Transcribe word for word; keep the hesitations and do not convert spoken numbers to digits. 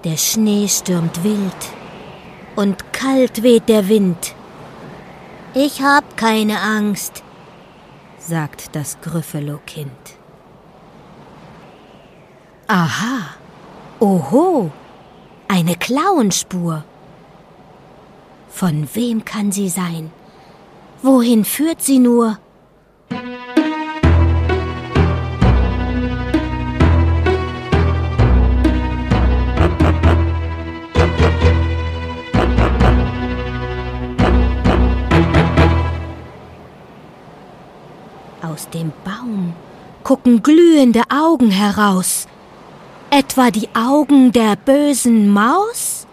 Der Schnee stürmt wild und kalt weht der Wind. »Ich hab keine Angst«, sagt das Gryffalo-Kind. Aha, oho, eine Klauenspur. Von wem kann sie sein? Wohin führt sie nur? Aus dem Baum gucken glühende Augen heraus. Etwa die Augen der bösen Maus?